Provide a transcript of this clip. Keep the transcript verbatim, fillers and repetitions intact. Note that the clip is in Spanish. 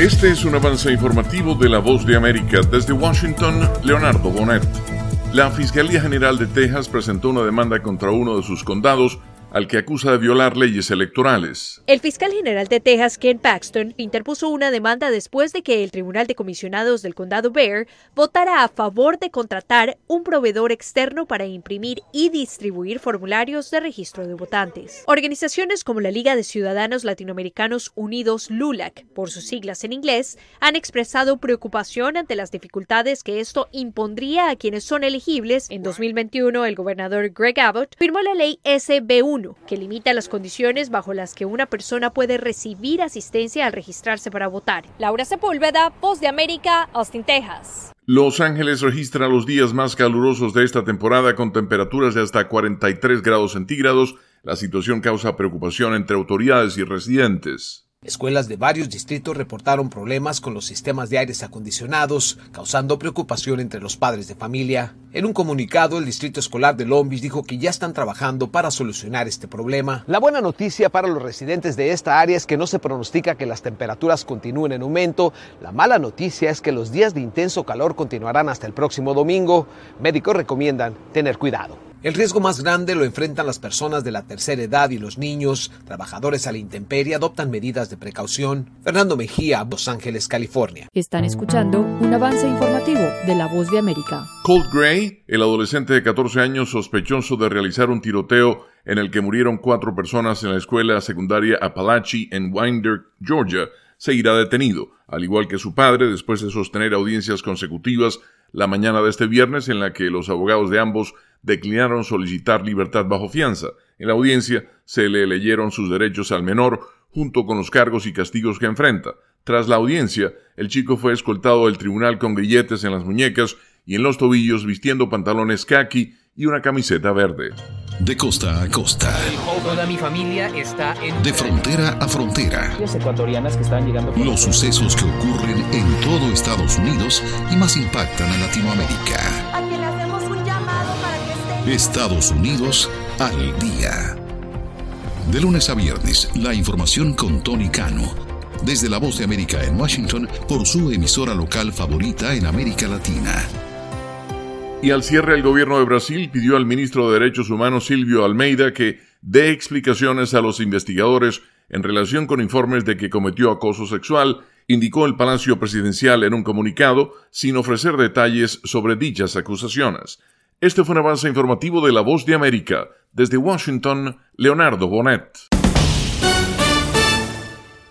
Este es un avance informativo de La Voz de América. Desde Washington, Leonardo Bonet. La Fiscalía General de Texas presentó una demanda contra uno de sus condados al que acusa de violar leyes electorales. El fiscal general de Texas, Ken Paxton, interpuso una demanda después de que el Tribunal de Comisionados del Condado Bexar votara a favor de contratar un proveedor externo para imprimir y distribuir formularios de registro de votantes. Organizaciones como la Liga de Ciudadanos Latinoamericanos Unidos, LULAC, por sus siglas en inglés, han expresado preocupación ante las dificultades que esto impondría a quienes son elegibles. En dos mil veintiuno, el gobernador Greg Abbott firmó la ley S B uno, que limita las condiciones bajo las que una persona puede recibir asistencia al registrarse para votar. Laura Sepúlveda, Voz de América, Austin, Texas. Los Ángeles registra los días más calurosos de esta temporada con temperaturas de hasta cuarenta y tres grados centígrados. La situación causa preocupación entre autoridades y residentes. Escuelas de varios distritos reportaron problemas con los sistemas de aires acondicionados, causando preocupación entre los padres de familia. En un comunicado, el Distrito Escolar de Long Beach dijo que ya están trabajando para solucionar este problema. La buena noticia para los residentes de esta área es que no se pronostica que las temperaturas continúen en aumento. La mala noticia es que los días de intenso calor continuarán hasta el próximo domingo. Médicos recomiendan tener cuidado. El riesgo más grande lo enfrentan las personas de la tercera edad y los niños. Trabajadores a la intemperie adoptan medidas de precaución. Fernando Mejía, Los Ángeles, California. Están escuchando un avance informativo de La Voz de América. Colt Gray, el adolescente de catorce años sospechoso de realizar un tiroteo en el que murieron cuatro personas en la escuela secundaria Apalachee en Winder, Georgia, seguirá detenido, al igual que su padre, después de sostener audiencias consecutivas la mañana de este viernes en la que los abogados de ambos declinaron solicitar libertad bajo fianza. En la audiencia se le leyeron sus derechos al menor, junto con los cargos y castigos que enfrenta. Tras la audiencia, el chico fue escoltado del tribunal con grilletes en las muñecas y en los tobillos, vistiendo pantalones khaki y una camiseta verde. De costa a costa. Toda mi familia está en... De frontera a frontera. Las ecuatorianas que están llegando... Los sucesos que ocurren en todo Estados Unidos y más impactan a Latinoamérica. A quien le hacemos un llamado para que esté... Estados Unidos al día. De lunes a viernes, la información con Tony Cano. Desde La Voz de América en Washington, por su emisora local favorita en América Latina. Y al cierre, el gobierno de Brasil pidió al ministro de Derechos Humanos, Silvio Almeida, que dé explicaciones a los investigadores en relación con informes de que cometió acoso sexual, indicó el Palacio Presidencial en un comunicado, sin ofrecer detalles sobre dichas acusaciones. Este fue un avance informativo de La Voz de América. Desde Washington, Leonardo Bonet.